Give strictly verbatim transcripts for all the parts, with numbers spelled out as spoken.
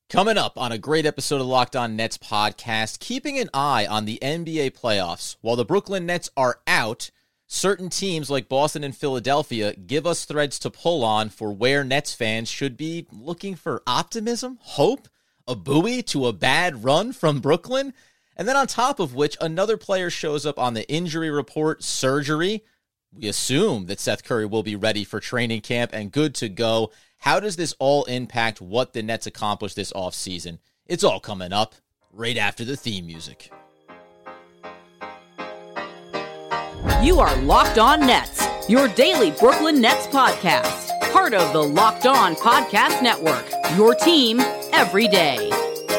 Coming up on a great episode of Locked On Nets podcast, keeping an eye on the N B A playoffs. While the Brooklyn Nets are out, certain teams like Boston and Philadelphia give us threads to pull on for where Nets fans should be looking for optimism, hope, a buoy to a bad run from Brooklyn. And then on top of which, another player shows up on the injury report, surgery. We assume that Seth Curry will be ready for training camp and good to go. How does this all impact what the Nets accomplish this offseason? It's all coming up right after the theme music. You are Locked On Nets, your daily Brooklyn Nets podcast. Part of the Locked On Podcast Network, your team every day.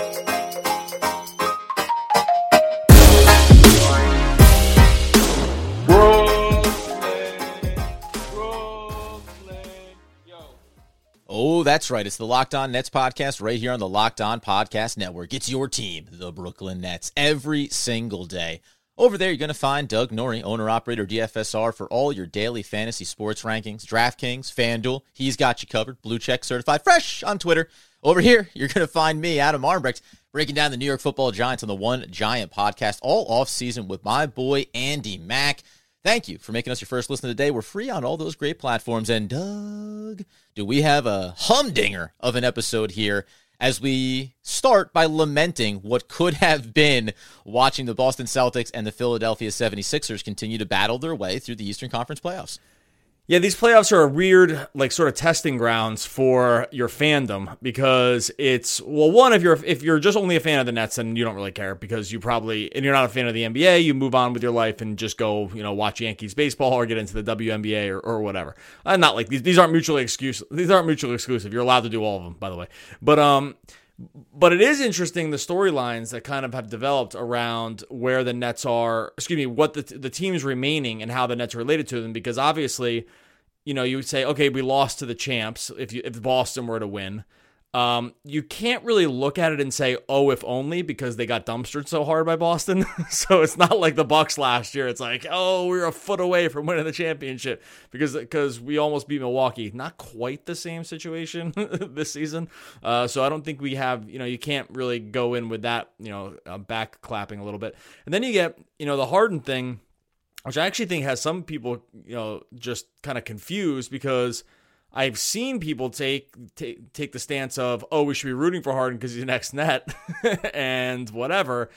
Oh, that's right. It's the Locked On Nets podcast right here on the Locked On Podcast Network. It's your team, the Brooklyn Nets, every single day. Over there, you're going to find Doug Norrie, owner-operator D F S R, for all your daily fantasy sports rankings. DraftKings, FanDuel, he's got you covered. Blue Check certified, fresh on Twitter. Over here, you're going to find me, Adam Armbrecht, breaking down the New York Football Giants on the One Giant podcast all offseason with my boy Andy Mack. Thank you for making us your first listen of the day. We're free on all those great platforms. And Doug, do we have a humdinger of an episode here as we start by lamenting what could have been watching the Boston Celtics and the Philadelphia seventy-sixers continue to battle their way through the Eastern Conference playoffs. Yeah, these playoffs are a weird, like, sort of testing grounds for your fandom because it's, well, one, if you're if you're just only a fan of the Nets, then you don't really care because you probably, and you're not a fan of the N B A, you move on with your life and just go, you know, watch Yankees baseball or get into the W N B A or, or whatever. I'm not like, these these aren't mutually exclusive. These aren't mutually exclusive. You're allowed to do all of them, by the way. But, um... But it is interesting, the storylines that kind of have developed around where the Nets are, excuse me, what the the teams remaining and how the Nets are related to them. Because obviously, you know, you would say, okay, we lost to the champs if you, if Boston were to win. Um, you can't really look at it and say, oh, if only, because they got dumpstered so hard by Boston. So it's not like the Bucks last year. It's like, oh, we were a foot away from winning the championship because because we almost beat Milwaukee. Not quite the same situation this season. Uh, so I don't think we have, you know, you can't really go in with that, you know, uh, back clapping a little bit. And then you get, you know, the Harden thing, which I actually think has some people, you know, just kind of confused because I've seen people take, take take the stance of, oh, we should be rooting for Harden because he's next net and whatever.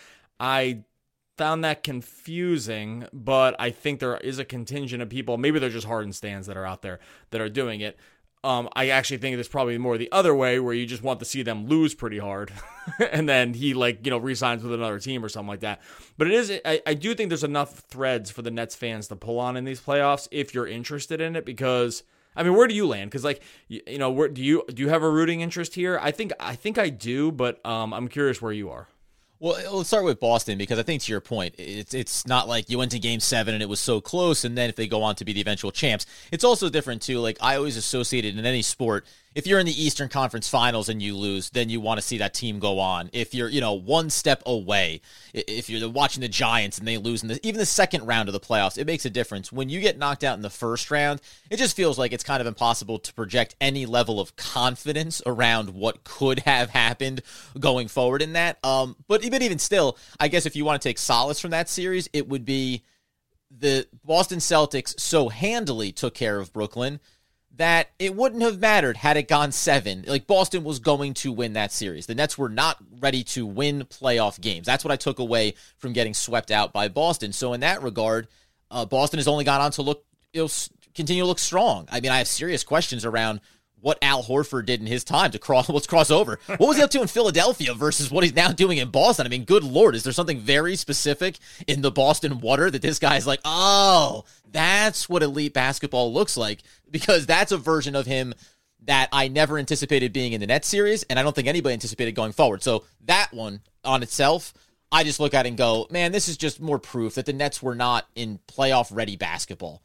I found that confusing, but I think there is a contingent of people, maybe they're just Harden stans that are out there that are doing it. Um, I actually think it's probably more the other way where you just want to see them lose pretty hard and then he like, you know, re-signs with another team or something like that. But it is, I, I do think there's enough threads for the Nets fans to pull on in these playoffs if you're interested in it because I mean, where do you land? Because, like, you, you know, where do you do you have a rooting interest here? I think I think I do, but um, I'm curious where you are. Well, let's start with Boston because I think to your point, it's it's not like you went to game seven and it was so close, and then if they go on to be the eventual champs, it's also different too. Like I always associated in any sport, if you're in the Eastern Conference Finals and you lose, then you want to see that team go on. If you're, you know, one step away, if you're watching the Giants and they lose in the, even the second round of the playoffs, it makes a difference. When you get knocked out in the first round, it just feels like it's kind of impossible to project any level of confidence around what could have happened going forward in that. Um, but even even still, I guess if you want to take solace from that series, it would be the Boston Celtics so handily took care of Brooklyn that it wouldn't have mattered had it gone seven. Like, Boston was going to win that series. The Nets were not ready to win playoff games. That's what I took away from getting swept out by Boston. So in that regard, uh, Boston has only gone on to look, it'll continue to look strong. I mean, I have serious questions around what Al Horford did in his time to cross, let's cross over. What was he up to in Philadelphia versus what he's now doing in Boston? I mean, good Lord, is there something very specific in the Boston water that this guy's like, oh, that's what elite basketball looks like? Because that's a version of him that I never anticipated being in the Nets series, and I don't think anybody anticipated going forward. So that one on itself, I just look at it and go, man, this is just more proof that the Nets were not in playoff-ready basketball.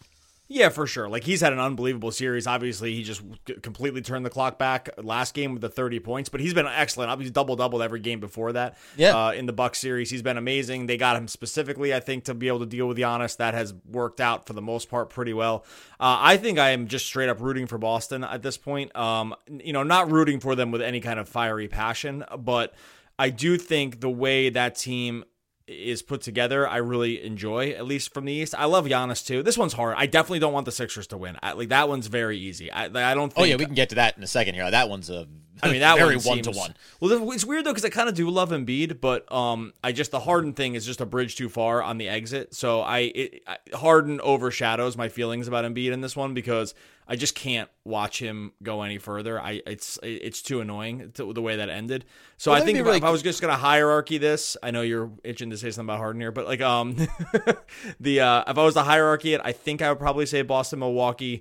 Yeah, for sure. Like, he's had an unbelievable series. Obviously, he just completely turned the clock back last game with the thirty points, but he's been excellent. He's double-doubled every game before that. Yeah. Uh, in the Bucks series, he's been amazing. They got him specifically, I think, to be able to deal with Giannis. That has worked out for the most part pretty well. Uh, I think I am just straight up rooting for Boston at this point. Um, you know, not rooting for them with any kind of fiery passion, but I do think the way that team is put together, I really enjoy, at least from the East. I love Giannis too. This one's hard. I definitely don't want the Sixers to win. I, like that one's very easy. I, I don't think. Oh yeah, we can get to that in a second here. That one's a I mean, that very one one to one. Well, it's weird though because I kind of do love Embiid, but um, I just the Harden thing is just a bridge too far on the exit. So I, it, I Harden overshadows my feelings about Embiid in this one because I just can't watch him go any further. I it's it's too annoying to, the way that ended. So well, I think if, really... if I was just gonna hierarchy this, I know you're itching to say something about Harden here, but like um, the uh, if I was to hierarchy it, I think I would probably say Boston, Milwaukee,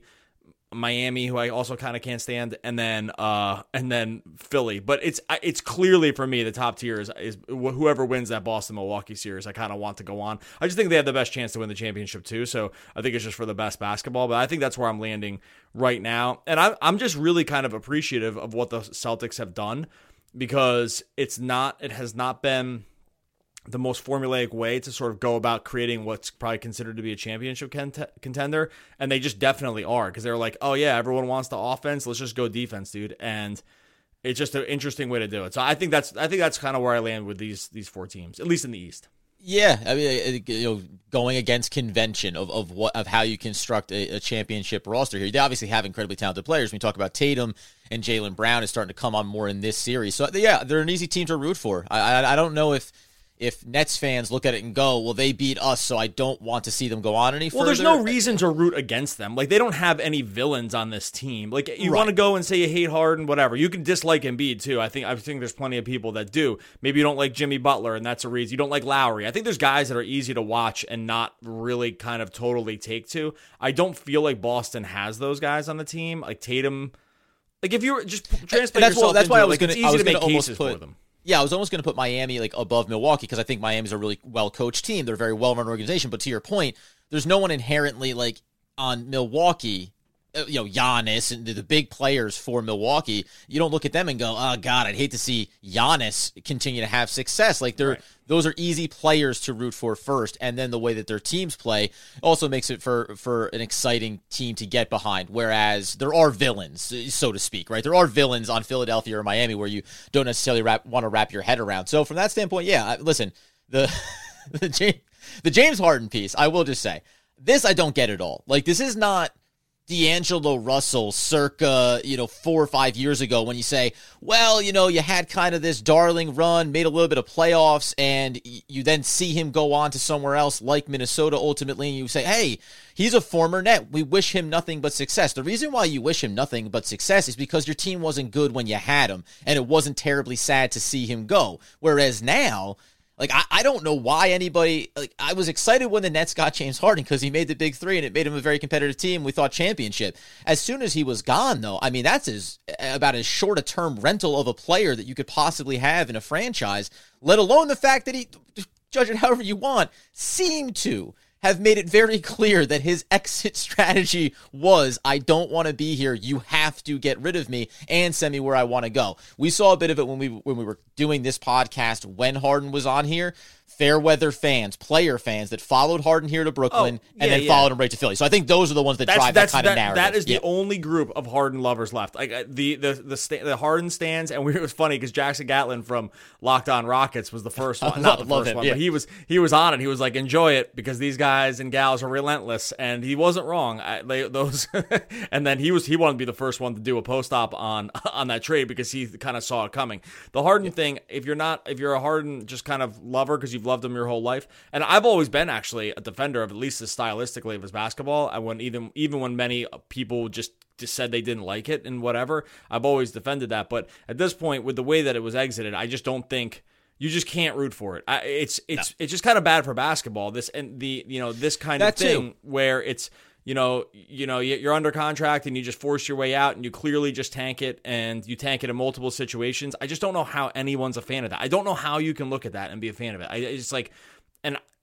Miami, who I also kind of can't stand, and then uh, and then Philly. But it's it's clearly for me the top tier is, is whoever wins that Boston Milwaukee series. I kind of want to go on. I just think they have the best chance to win the championship too. So I think it's just for the best basketball. But I think that's where I'm landing right now, and I'm I'm just really kind of appreciative of what the Celtics have done because it's not it has not been the most formulaic way to sort of go about creating what's probably considered to be a championship cont- contender. And they just definitely are because they're like, oh yeah, everyone wants the offense. Let's just go defense, dude. And it's just an interesting way to do it. So I think that's, I think that's kind of where I land with these, these four teams, at least in the East. Yeah. I mean, you know, going against convention of, of what, of how you construct a, a championship roster here. They obviously have incredibly talented players. When we talk about Tatum and Jaylen Brown is starting to come on more in this series. So yeah, they're an easy team to root for. I, I, I don't know if, If Nets fans look at it and go, well, they beat us, so I don't want to see them go on any further. Well, there's no reason to root against them. Like, they don't have any villains on this team. Like, you right. want to go and say you hate Harden, whatever. You can dislike Embiid, too. I think I think there's plenty of people that do. Maybe you don't like Jimmy Butler, and that's a reason. You don't like Lowry. I think there's guys that are easy to watch and not really kind of totally take to. I don't feel like Boston has those guys on the team. Like, Tatum. Like, if you were just translate that's yourself what, that's into why it, I was like, gonna, it's easy I was to make gonna cases put, for them. Yeah, I was almost going to put Miami like above Milwaukee because I think Miami's a really well-coached team. They're a very well-run organization. But to your point, there's no one inherently like on Milwaukee, uh, you know, Giannis and the, the big players for Milwaukee. You don't look at them and go, oh, God, I'd hate to see Giannis continue to have success. Like they're right. Those are easy players to root for first. And then the way that their teams play also makes it for, for an exciting team to get behind. Whereas there are villains, so to speak, right? There are villains on Philadelphia or Miami where you don't necessarily wrap, want to wrap your head around. So from that standpoint, yeah, listen, the, the, James, the James Harden piece, I will just say, this I don't get at all. Like, this is not D'Angelo Russell circa, you know, four or five years ago when you say, well, you know, you had kind of this darling run, made a little bit of playoffs, and you then see him go on to somewhere else like Minnesota ultimately, and you say, hey, he's a former Net. We wish him nothing but success. The reason why you wish him nothing but success is because your team wasn't good when you had him, and it wasn't terribly sad to see him go. Whereas now, like, I, I don't know why anybody, like, I was excited when the Nets got James Harden because he made the big three and it made him a very competitive team. We thought championship. As soon as he was gone, though, I mean, that's as, about as short a term rental of a player that you could possibly have in a franchise, let alone the fact that he, judge it however you want, seemed to have made it very clear that his exit strategy was, I don't want to be here. You have to get rid of me and send me where I want to go. We saw a bit of it when we when we were doing this podcast when Harden was on here. Fairweather fans, player fans that followed Harden here to Brooklyn oh, yeah, and then yeah. followed him right to Philly. So I think those are the ones that that's, drive that's, that kind that, of narrative. That is yeah. the only group of Harden lovers left. Like uh, the the the, sta- the Harden stands, and we, it was funny because Jackson Gatlin from Locked On Rockets was the first one, not the first him, one, yeah. but he was he was on it. He was like, enjoy it because these guys and gals are relentless, and he wasn't wrong. I, they, those, and then he was he wanted to be the first one to do a post op on on that trade because he kind of saw it coming. The Harden yeah. thing, if you're not if you're a Harden just kind of lover because you've loved him your whole life, and I've always been actually a defender of at least as stylistically of his basketball. I when even even when many people just just said they didn't like it and whatever, I've always defended that. But at this point, with the way that it was exited, I just don't think. You just can't root for it. I, it's it's no. it's just kind of bad for basketball. This and the you know this kind that of thing too. where it's you know you know you're under contract and you just force your way out and you clearly just tank it and you tank it in multiple situations. I just don't know how anyone's a fan of that. I don't know how you can look at that and be a fan of it. I, it's like and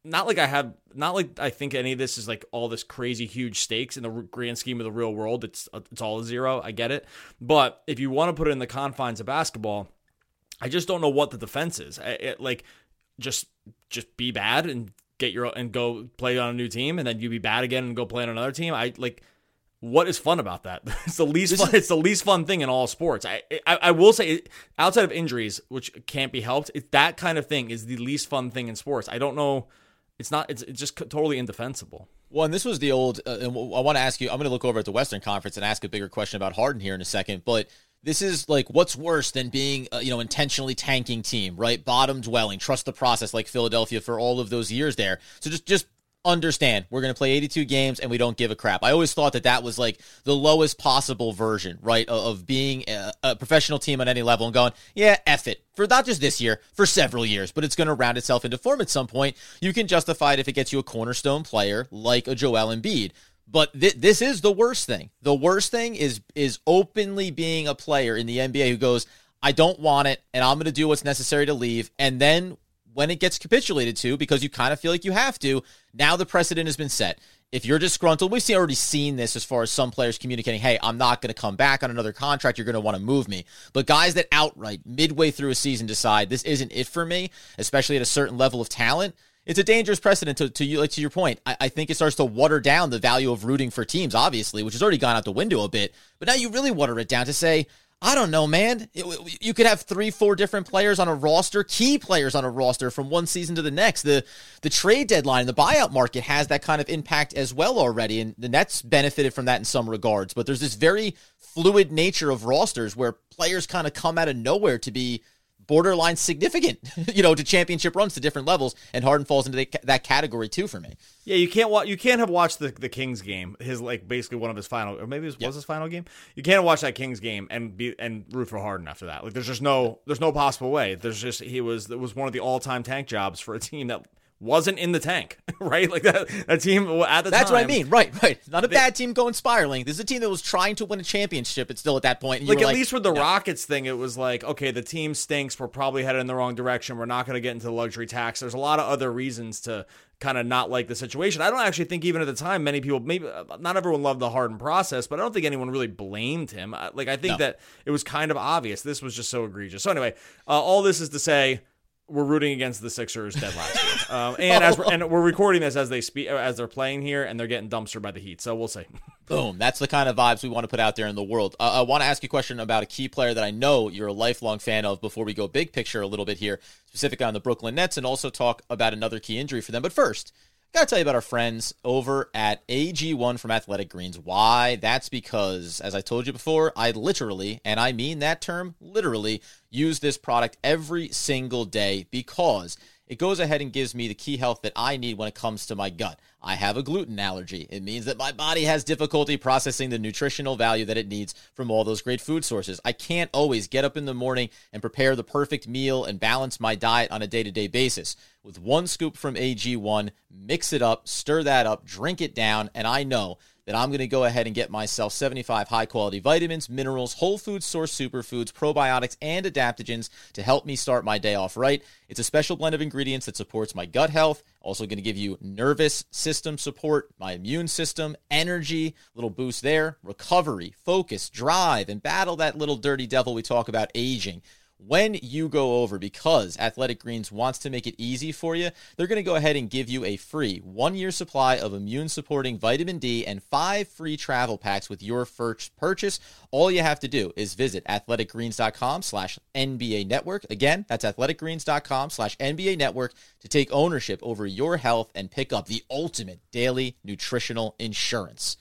not like I have, not like I think any of this is like all this crazy huge stakes in the grand scheme of the real world. It's it's all a zero. I get it. But if you want to put it in the confines of basketball, I just don't know what the defense is. I, it, like, just just be bad and get your and go play on a new team, and then you be bad again and go play on another team. I like. What is fun about that? It's the least fun. It's the least fun thing in all sports. I I, I will say, outside of injuries, which can't be helped, it, that kind of thing is the least fun thing in sports. I don't know. It's not. It's, it's just totally indefensible. Well, and this was the old. Uh, and I want to ask you. I'm going to look over at the Western Conference and ask a bigger question about Harden here in a second. But this is like, what's worse than being, uh, you know, intentionally tanking team, right? Bottom dwelling, trust the process, like Philadelphia for all of those years there. So just just. Understand we're going to play eighty-two games and we don't give a crap. I always thought that that was like the lowest possible version, right, of, of being a, a professional team on any level and going, yeah, F it, for not just this year, for several years, but it's going to round itself into form at some point. You can justify it if it gets you a cornerstone player like a Joel Embiid. But th- this is the worst thing. The worst thing is is openly being a player in the N B A who goes, I don't want it and I'm going to do what's necessary to leave. And then when it gets capitulated to, because you kind of feel like you have to, now the precedent has been set. If you're disgruntled, we've already seen this as far as some players communicating, hey, I'm not going to come back on another contract. You're going to want to move me. But guys that outright, midway through a season, decide this isn't it for me, especially at a certain level of talent, it's a dangerous precedent to, to you. Like to your point, I, I think it starts to water down the value of rooting for teams, obviously, which has already gone out the window a bit. But now you really water it down to say, I don't know, man. It, you could have three, four different players on a roster, key players on a roster from one season to the next. The the trade deadline, the buyout market has that kind of impact as well already, and the Nets benefited from that in some regards. But there's this very fluid nature of rosters where players kind of come out of nowhere to be borderline significant, you know, to championship runs to different levels, and Harden falls into the, that category too for me. Yeah, you can't watch. You can't have watched the, the Kings game. His like basically one of his final, or maybe it was, yep. was his final game. You can't watch that Kings game and be and root for Harden after that. Like, there's just no, there's no possible way. There's just he was it was one of the all time tank jobs for a team that wasn't in the tank, right? Like that, that team at the That's time. what I mean, right, right. Not a they, bad team going spiraling. This is a team that was trying to win a championship, and still at that point. Like, at like, least with the no. Rockets thing, it was like, okay, the team stinks. We're probably headed in the wrong direction. We're not going to get into the luxury tax. There's a lot of other reasons to kind of not like the situation. I don't actually think even at the time, many people, maybe not everyone loved the Harden process, but I don't think anyone really blamed him. Like, I think no. that it was kind of obvious. This was just so egregious. So anyway, uh, all this is to say, we're rooting against the Sixers dead last year, um, and as we're, and we're recording this as they speak, as they're playing here, and they're getting dumpstered by the Heat. So we'll see. Boom! That's the kind of vibes we want to put out there in the world. Uh, I want to ask you a question about a key player that I know you're a lifelong fan of. Before we go big picture a little bit here, specifically on the Brooklyn Nets, and also talk about another key injury for them. But first, I got to tell you about our friends over at A G one from Athletic Greens. Why? That's because, as I told you before, I literally, and I mean that term literally, use this product every single day because it goes ahead and gives me the key health that I need when it comes to my gut. I have a gluten allergy. It means that my body has difficulty processing the nutritional value that it needs from all those great food sources. I can't always get up in the morning and prepare the perfect meal and balance my diet on a day-to-day basis. With one scoop from A G one, mix it up, stir that up, drink it down, and I know that I'm going to go ahead and get myself seventy-five high-quality vitamins, minerals, whole food source superfoods, probiotics, and adaptogens to help me start my day off right. It's a special blend of ingredients that supports my gut health, also going to give you nervous system support, my immune system, energy, little boost there, recovery, focus, drive, and battle that little dirty devil we talk about, aging. When you go over, because Athletic Greens wants to make it easy for you, they're going to go ahead and give you a free one-year supply of immune-supporting vitamin D and five free travel packs with your first purchase. All you have to do is visit athleticgreens.com slash NBA Network. Again, that's athleticgreens.com slash NBA Network to take ownership over your health and pick up the ultimate daily nutritional insurance.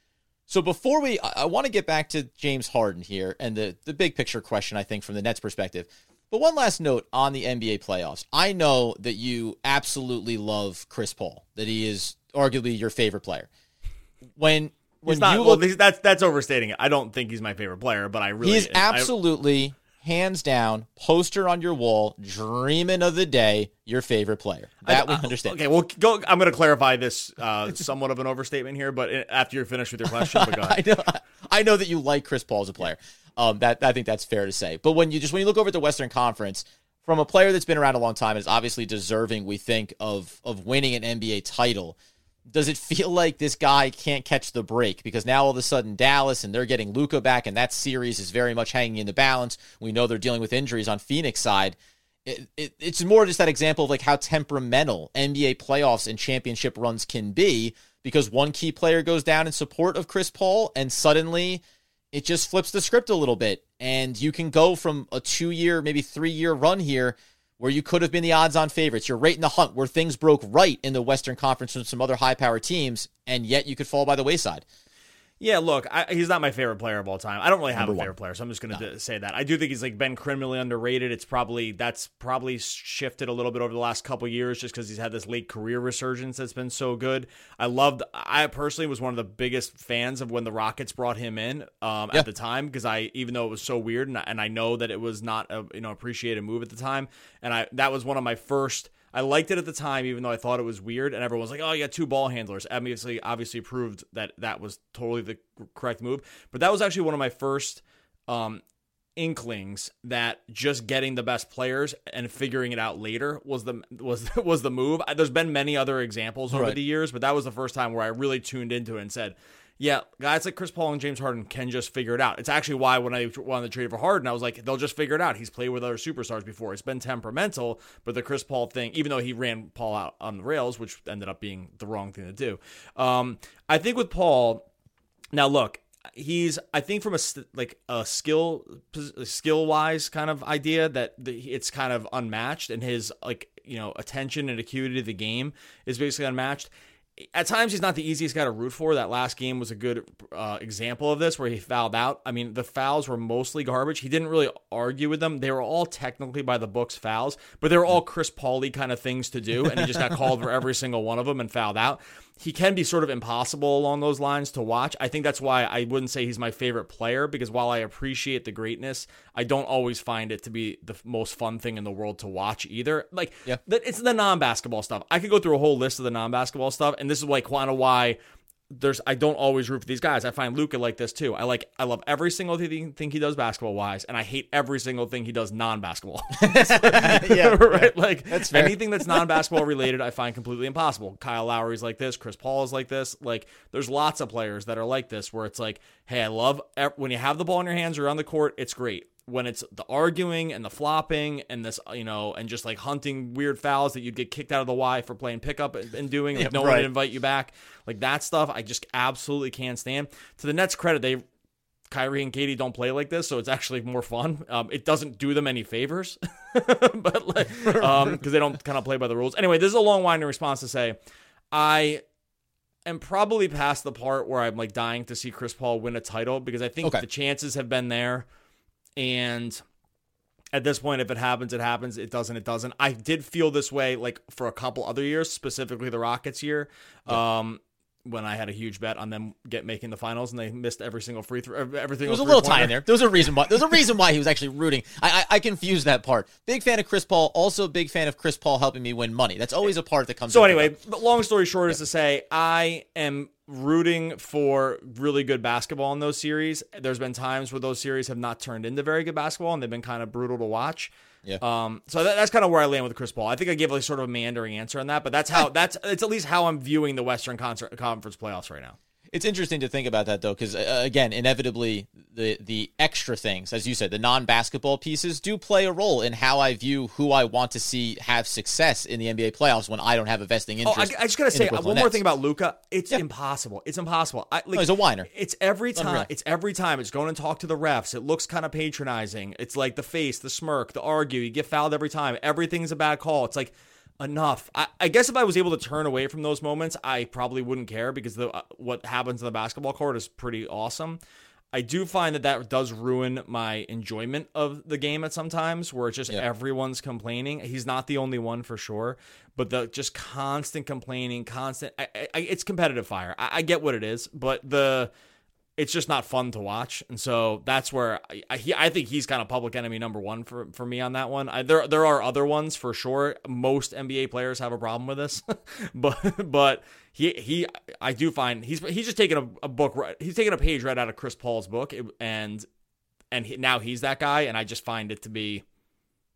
So before we, I want to get back to James Harden here and the, the big picture question, I think, from the Nets perspective. But one last note on the N B A playoffs. I know that you absolutely love Chris Paul, that he is arguably your favorite player. When when not, you well, look, that's that's overstating it. I don't think he's my favorite player, but I really he's absolutely, I, hands down, poster on your wall, dreaming of the day, your favorite player. That I, we understand. Okay, well, go. I'm going to clarify this. Uh, somewhat of an overstatement here, but after you're finished with your question, but go ahead. I know, I know that you like Chris Paul as a player. Um, that I think that's fair to say. But when you just when you look over at the Western Conference, from a player that's been around a long time and is obviously deserving, we think, of of winning an N B A title, does it feel like this guy can't catch the break? Because now all of a sudden Dallas and they're getting Luka back, and that series is very much hanging in the balance. We know they're dealing with injuries on Phoenix side. It, it, it's more just that example of like how temperamental N B A playoffs and championship runs can be, because one key player goes down in support of Chris Paul, and suddenly it just flips the script a little bit. And you can go from a two-year, maybe three-year run here where you could have been the odds-on favorites. You're right in the hunt where things broke right in the Western Conference and some other high-powered teams, and yet you could fall by the wayside. Yeah, look, I, he's not my favorite player of all time. I don't really have Number a favorite one. player, so I'm just going to No. d- say that. I do think he's like been criminally underrated. It's probably that's probably shifted a little bit over the last couple of years just because he's had this late career resurgence that's been so good. I loved. I personally was one of the biggest fans of when the Rockets brought him in um, Yeah. at the time, because I even though it was so weird and I, and I know that it was not a you know appreciated move at the time, and I that was one of my first. I liked it at the time, even though I thought it was weird, and everyone was like, oh, you got two ball handlers. Obviously, obviously proved that that was totally the correct move. But that was actually one of my first um, inklings that just getting the best players and figuring it out later was the was was the move. There's been many other examples over Right. the years, but that was the first time where I really tuned into it and said, yeah, guys like Chris Paul and James Harden can just figure it out. It's actually why when I wanted to trade for Harden, I was like, they'll just figure it out. He's played with other superstars before. It's been temperamental, but the Chris Paul thing, even though he ran Paul out on the rails, which ended up being the wrong thing to do. Um, I think with Paul, now look, he's I think from a st- like a skill skill wise kind of idea that the, it's kind of unmatched, and his like you know attention and acuity to the game is basically unmatched. At times, he's not the easiest guy to root for. That last game was a good uh, example of this, where he fouled out. I mean, the fouls were mostly garbage. He didn't really argue with them. They were all technically by the books fouls, but they were all Chris Paul-y kind of things to do, and he just got called for every single one of them and fouled out. He can be sort of impossible along those lines to watch. I think that's why I wouldn't say he's my favorite player, because while I appreciate the greatness, I don't always find it to be the most fun thing in the world to watch either. Like, Yeah. it's the non-basketball stuff. I could go through a whole list of the non-basketball stuff, and this is like kind of why there's I don't always root for these guys. I find Luka like this too. I like I love every single thing, thing he does basketball wise, and I hate every single thing he does non-basketball. Yeah, right. Like That's fair. anything that's non-basketball related, I find completely impossible. Kyle Lowry's like this. Chris Paul is like this. Like there's lots of players that are like this, where it's like, hey, I love when you have the ball in your hands or on the court, it's great. When it's the arguing and the flopping and this, you know, and just like hunting weird fouls that you'd get kicked out of the Y for playing pickup and doing, like Yeah, no one right. would invite you back, like that stuff, I just absolutely can't stand. To the Nets' credit, they, Kyrie and Katie don't play like this, so it's actually more fun. Um, it doesn't do them any favors, but like, um, because they don't kind of play by the rules. Anyway, this is a long winding response to say, I am probably past the part where I'm like dying to see Chris Paul win a title, because I think Okay. the chances have been there. And at this point, if it happens, it happens. It doesn't, it doesn't. I did feel this way like for a couple other years, specifically the Rockets year, Yeah. um, when I had a huge bet on them get making the finals and they missed every single free throw. Everything There was a little tie in there. There was a reason why. There was a reason why he was actually rooting. I, I I confused that part. Big fan of Chris Paul. Also big fan of Chris Paul helping me win money. That's always a part that comes. So into anyway, it. but long story short is to say I am rooting for really good basketball in those series. There's been times where those series have not turned into very good basketball and they've been kind of brutal to watch. Yeah. Um. So that, that's kind of where I land with Chris Paul. I think I gave like sort of a meandering answer on that, but that's how that's it's at least how I'm viewing the Western Concert, Conference playoffs right now. It's interesting to think about that, though, because, uh, again, inevitably, the the extra things, as you said, the non-basketball pieces do play a role in how I view who I want to see have success in the N B A playoffs when I don't have a vesting Oh, interest. I, I just gotta in say the one Brooklyn more Nets. thing about Luka. It's Yeah. impossible. It's impossible. I, like, No, he's a whiner. It's every time. unreal. It's every time. It's going and talk to the refs. It looks kind of patronizing. It's like the face, the smirk, the argue. You get fouled every time. Everything's a bad call. It's like enough. I, I guess if I was able to turn away from those moments, I probably wouldn't care, because the uh, what happens in the basketball court is pretty awesome. I do find that that does ruin my enjoyment of the game at sometimes, where it's just Yeah. everyone's complaining. He's not the only one for sure, but the just constant complaining, constant. I, I, it's competitive fire. I, I get what it is, but the it's just not fun to watch, and so that's where I, I, he, I think he's kind of public enemy number one for, for me on that one. I, there there are other ones for sure. Most N B A players have a problem with this, but but he he I do find he's he's just taking a, a book right, he's taking a page right out of Chris Paul's book, and and he, now he's that guy, and I just find it to be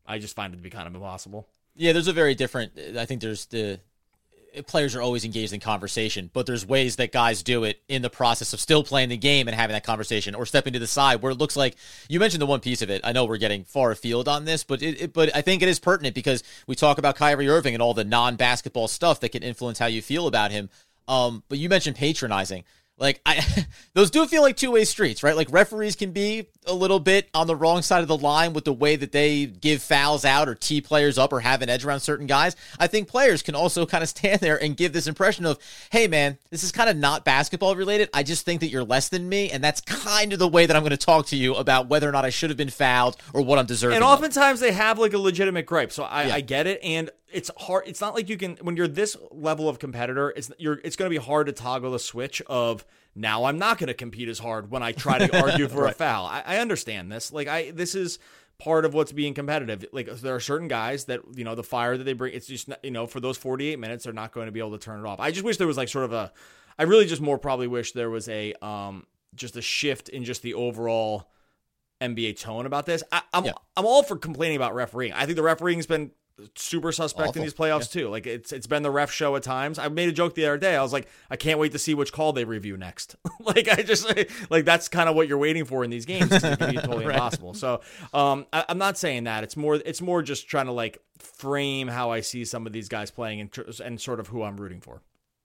I just find it to be kind of impossible. Yeah, there's a very different, I think there's the, players are always engaged in conversation, but there's ways that guys do it in the process of still playing the game and having that conversation, or stepping to the side where it looks like, you mentioned the one piece of it. I know we're getting far afield on this, but it, it but I think it is pertinent because we talk about Kyrie Irving and all the non-basketball stuff that can influence how you feel about him. Um, but you mentioned patronizing. Like, I, those do feel like two-way streets, right? Like, referees can be a little bit on the wrong side of the line with the way that they give fouls out or tee players up or have an edge around certain guys. I think players can also kind of stand there and give this impression of, hey, man, this is kind of not basketball related. I just think that you're less than me, and that's kind of the way that I'm going to talk to you about whether or not I should have been fouled or what I'm deserving And of. oftentimes they have, like, a legitimate gripe, so I, Yeah. I get it, and it's hard. It's not like you can, when you're this level of competitor, it's you're it's going to be hard to toggle the switch of, now I'm not going to compete as hard when I try to argue for Right. a foul. I, I understand this. Like, I this is part of what's being competitive. Like, there are certain guys that, you know, the fire that they bring, it's just, you know, for those forty-eight minutes, they're not going to be able to turn it off. I just wish there was like sort of a, I really just more probably wish there was a, um, just a shift in just the overall N B A tone about this. I, I'm Yeah. I'm all for complaining about refereeing. I think the refereing's been super suspect Awful. in these playoffs too. Like, it's it's been the ref show at times. I made a joke the other day. I was like, I can't wait to see which call they review next. like I just like that's kind of what you're waiting for in these games. It can be totally Right. impossible. So um, I, I'm not saying that. It's more it's more just trying to like frame how I see some of these guys playing and tr- and sort of who I'm rooting for.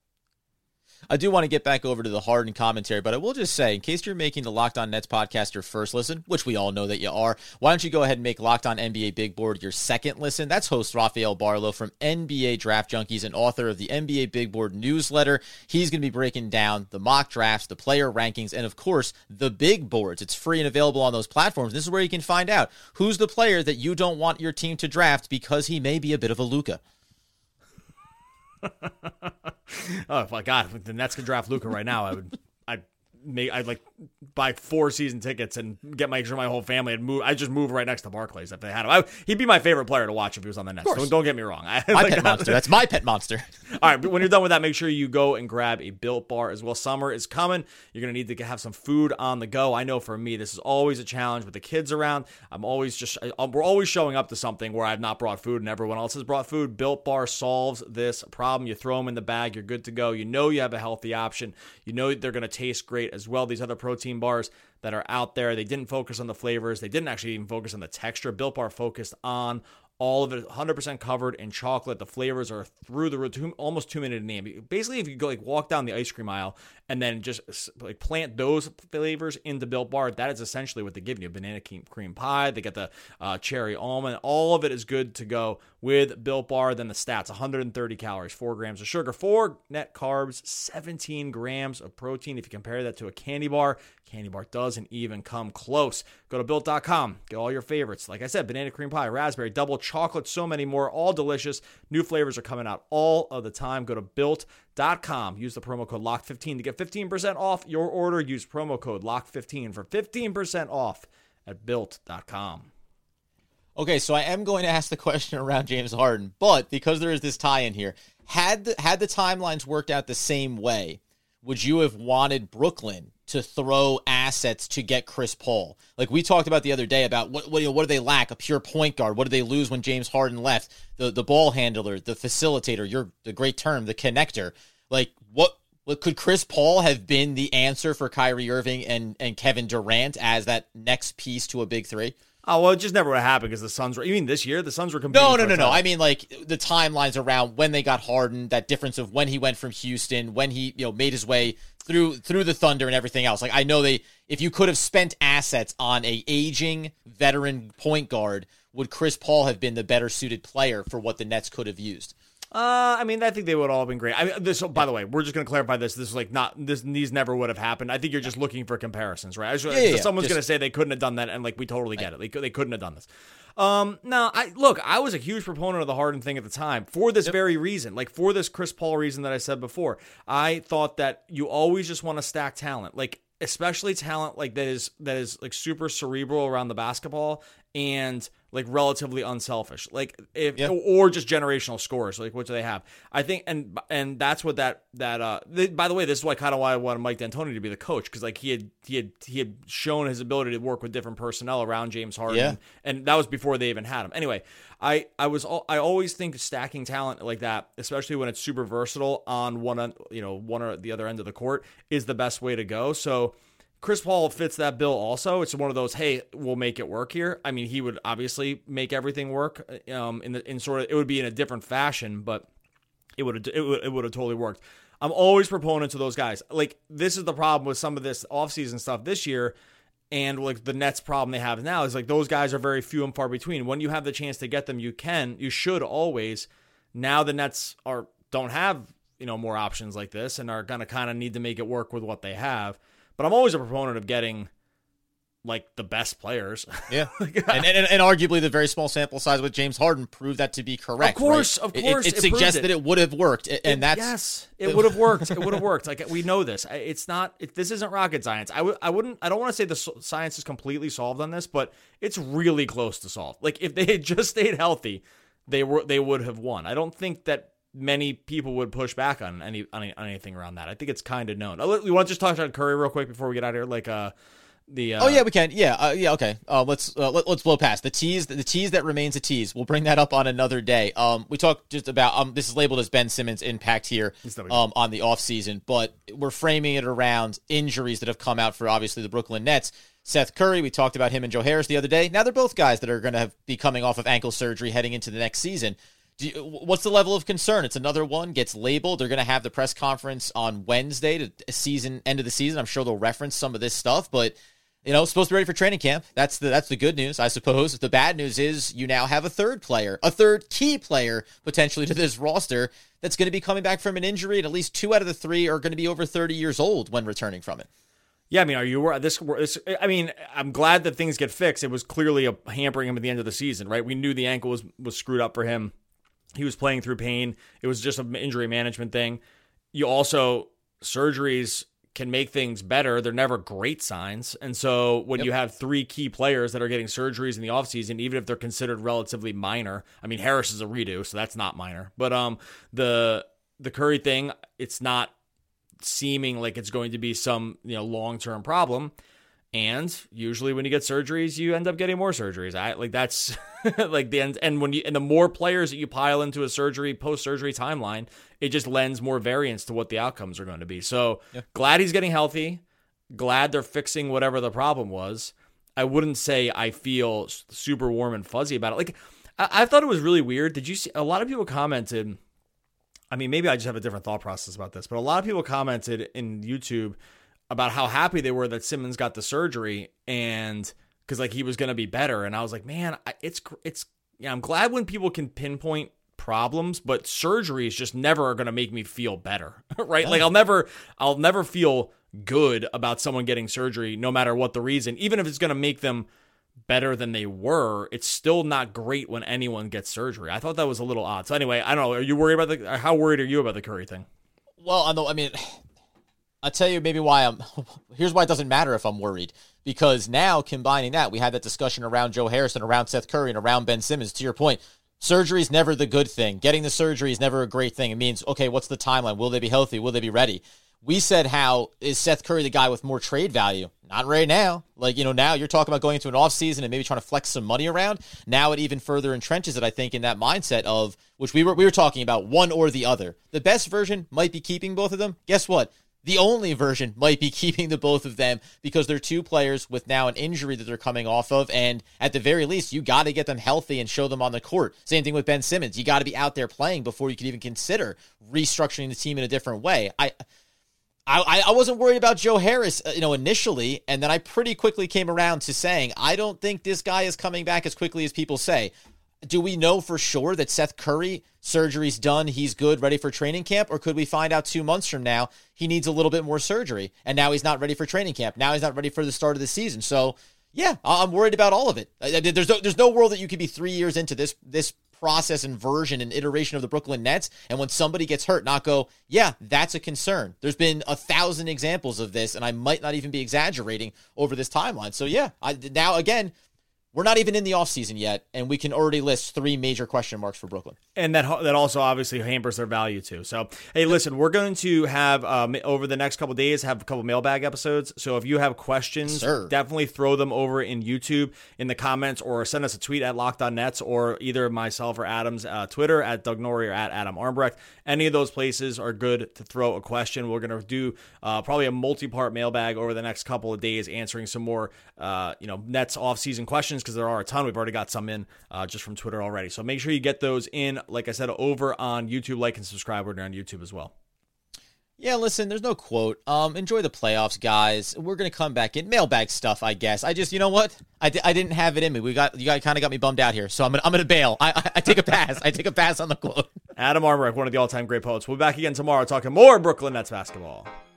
I do want to get back over to the Harden commentary, but I will just say, in case you're making the Locked On Nets podcast your first listen, which we all know that you are, why don't you go ahead and make Locked On N B A Big Board your second listen? That's host Rafael Barlow from N B A Draft Junkies and author of the N B A Big Board newsletter. He's going to be breaking down the mock drafts, the player rankings, and of course, the big boards. It's free and available on those platforms. This is where you can find out who's the player that you don't want your team to draft because he may be a bit of a Luka. Oh my God! If the Nets could draft Luka right now, I would. I'd make. I'd like buy four season tickets and get my sure my whole family and move. I'd just move right next to Barclays if they had him. I, he'd be my favorite player to watch if he was on the Nets. Don't, don't get me wrong. I, My like, pet monster. That's my pet monster. All right, but when you're done with that, make sure you go and grab a Built Bar as well. Summer is coming. You're going to need to have some food on the go. I know for me, this is always a challenge with the kids around. I'm always just, I, we're always showing up to something where I've not brought food and everyone else has brought food. Built Bar solves this problem. You throw them in the bag, you're good to go. You know you have a healthy option. You know they're going to taste great as well. These other protein bars that are out there, they didn't focus on the flavors. They didn't actually even focus on the texture. Built Bar focused on all of it, one hundred percent covered in chocolate. The flavors are through the roof, almost two minute name. Basically, if you go like walk down the ice cream aisle and then just like plant those flavors into Built Bar, that is essentially what they give you. Banana cream pie, they get the uh, cherry almond. All of it is good to go with Built Bar. Then the stats: one hundred thirty calories, four grams of sugar, four net carbs, seventeen grams of protein. If you compare that to a candy bar, candy bar doesn't even come close. Go to built dot com, get all your favorites. Like I said, banana cream pie, raspberry, double chocolate, so many more, all delicious. New flavors are coming out all of the time. Go to built dot com. Use the promo code lock fifteen to get fifteen percent off your order. Use promo code lock fifteen for fifteen percent off at built dot com. Okay, so I am going to ask the question around James Harden, but because there is this tie-in here, had the, had the timelines worked out the same way, would you have wanted Brooklyn to throw assets to get Chris Paul? Like we talked about the other day about what what, you know, what do they lack? A pure point guard. What do they lose when James Harden left? The the ball handler, the facilitator, your the great term, the connector. Like what what could Chris Paul have been the answer for Kyrie Irving and, and Kevin Durant as that next piece to a big three? Oh, well, it just never would have happened because the Suns were, you mean this year? The Suns were competing. No, no, for no, a no. title. I mean, like, the timelines around when they got Harden, that difference of when he went from Houston, when he, you know, made his way through through the Thunder and everything else. Like, I know they, if you could have spent assets on a aging veteran point guard, would Chris Paul have been the better suited player for what the Nets could have used? Uh, I mean, I think they would all have been great. I mean, this. By the way, we're just going to clarify this. This is like not this. These never would have happened. I think you're just looking for comparisons, right? I just, Yeah, yeah, yeah. Someone's Just- going to say they couldn't have done that, and like we totally get it. Like they couldn't have done this. Um, now, I look. I was a huge proponent of the Harden thing at the time for this very reason. Like for this Chris Paul reason that I said before. I thought that you always just want to stack talent, like especially talent like that is that is like super cerebral around the basketball and like relatively unselfish, like if yeah. or just generational scorers, like what do they have? I think, and and that's what that that uh. The, by the way, this is why kind of why I wanted Mike D'Antoni to be the coach, because like he had he had he had shown his ability to work with different personnel around James Harden, yeah. and that was before they even had him. Anyway, I I was I always think stacking talent like that, especially when it's super versatile on one you know one or the other end of the court, is the best way to go. So Chris Paul fits that bill also. It's one of those, hey, we'll make it work here. I mean, he would obviously make everything work um, in the in sort of, it would be in a different fashion, but it would it would, it would have totally worked. I'm always proponent to those guys. Like, this is the problem with some of this offseason stuff this year, and like the Nets problem they have now is like those guys are very few and far between. When you have the chance to get them, you can, you should always. Now the Nets are don't have, you know, more options like this and are going to kind of need to make it work with what they have. But I'm always a proponent of getting like the best players. Yeah. and, and and arguably the very small sample size with James Harden proved that to be correct. Of course, right? of course. It, it, it it suggests it. that it would have worked. And it, that's yes, it would have worked. It would have worked. Like, we know this. It's not, it, this isn't rocket science. I w- I wouldn't, I don't want to say the science is completely solved on this, but it's really close to solved. Like, if they had just stayed healthy, they were, they would have won. I don't think that many people would push back on any on, any, on anything around that. I think it's kind of known. We want to just talk about Curry real quick before we get out of here. Like, uh, the uh, oh yeah, we can. Yeah, uh, yeah. Okay. Uh, let's uh, let, let's blow past the tease. The tease that remains a tease. We'll bring that up on another day. Um, we talked just about um. This is labeled as Ben Simmons' impact here. Um, on the offseason, but we're framing it around injuries that have come out for obviously the Brooklyn Nets. Seth Curry, we talked about him and Joe Harris the other day. Now they're both guys that are going to have be coming off of ankle surgery heading into the next season. Do you, what's the level of concern? It's another one gets labeled. They're going to have the press conference on Wednesday to season end of the season. I'm sure they'll reference some of this stuff, but you know, supposed to be ready for training camp. That's the that's the good news, I suppose. The bad news is you now have a third player, a third key player potentially to this roster that's going to be coming back from an injury, and at least two out of the three are going to be over thirty years old when returning from it. Yeah, I mean, are you this, this? I mean, I'm glad that things get fixed. It was clearly a hampering him at the end of the season, right? We knew the ankle was was screwed up for him. He was playing through pain. It was just an injury management thing. You also, surgeries can make things better. They're never great signs. And so when yep. you have three key players that are getting surgeries in the offseason, even if they're considered relatively minor, I mean, Harris is a redo, so that's not minor. But um, the the Curry thing, it's not seeming like it's going to be some, you know, long-term problem. And usually when you get surgeries, you end up getting more surgeries. I like that's like the end. And when you, and the more players that you pile into a surgery, post-surgery timeline, it just lends more variance to what the outcomes are going to be. So yeah. Glad he's getting healthy. Glad they're fixing whatever the problem was. I wouldn't say I feel super warm and fuzzy about it. Like, I, I thought it was really weird. Did you see a lot of people commented? I mean, maybe I just have a different thought process about this, but a lot of people commented in YouTube about how happy they were that Simmons got the surgery and because like he was going to be better. And I was like, man, it's, it's, yeah, I'm glad when people can pinpoint problems, but surgery is just never going to make me feel better. Right. Like I'll never, I'll never feel good about someone getting surgery, no matter what the reason, even if it's going to make them better than they were. It's still not great when anyone gets surgery. I thought that was a little odd. So anyway, I don't know. Are you worried about the, how worried are you about the Curry thing? Well, I know, I mean, I'll tell you maybe why I'm, here's why it doesn't matter if I'm worried. Because now combining that, we had that discussion around Joe Harrison, around Seth Curry, and around Ben Simmons. To your point, surgery is never the good thing. Getting the surgery is never a great thing. It means, okay, what's the timeline? Will they be healthy? Will they be ready? We said, how is Seth Curry the guy with more trade value? Not right now. Like, you know, now you're talking about going into an offseason and maybe trying to flex some money around. Now it even further entrenches it, I think, in that mindset of, which we were we were talking about, one or the other. The best version might be keeping both of them. Guess what? The only version might be keeping the both of them because they're two players with now an injury that they're coming off of. And at the very least, you got to get them healthy and show them on the court. Same thing with Ben Simmons. You got to be out there playing before you can even consider restructuring the team in a different way. I I, I wasn't worried about Joe Harris, you know, initially. And then I pretty quickly came around to saying, I don't think this guy is coming back as quickly as people say. Do we know for sure that Seth Curry, surgery's done, he's good, ready for training camp? Or could we find out two months from now he needs a little bit more surgery, and now he's not ready for training camp? Now he's not ready for the start of the season. So, yeah, I'm worried about all of it. There's no, there's no world that you could be three years into this this process and version and iteration of the Brooklyn Nets, and when somebody gets hurt, not go, yeah, that's a concern. There's been a thousand examples of this, and I might not even be exaggerating over this timeline. So, yeah, I, now, again, We're not even in the offseason yet, and we can already list three major question marks for Brooklyn. And that that also obviously hampers their value too. So, hey, listen, we're going to have, um, over the next couple of days, have a couple mailbag episodes. So if you have questions, Sir. definitely throw them over in YouTube in the comments, or send us a tweet at Locked On Nets, or either myself or Adam's uh, Twitter at Doug Norrie or at Adam Armbrecht. Any of those places are good to throw a question. We're going to do uh, probably a multi-part mailbag over the next couple of days, answering some more uh, you know, Nets off-season questions, because there are a ton. We've already got some in uh, just from Twitter already. So make sure you get those in, like I said, over on YouTube. Like and subscribe. We're on YouTube as well. Yeah, listen, there's no quote. Um, enjoy the playoffs, guys. We're going to come back in mailbag stuff, I guess. I just, you know what? I, d- I didn't have it in me. We got You got kind of got me bummed out here, so I'm going to I'm gonna bail. I, I, I take a pass. I take a pass on the quote. Adam Armbrecht, one of the all-time great poets. We'll be back again tomorrow talking more Brooklyn Nets basketball.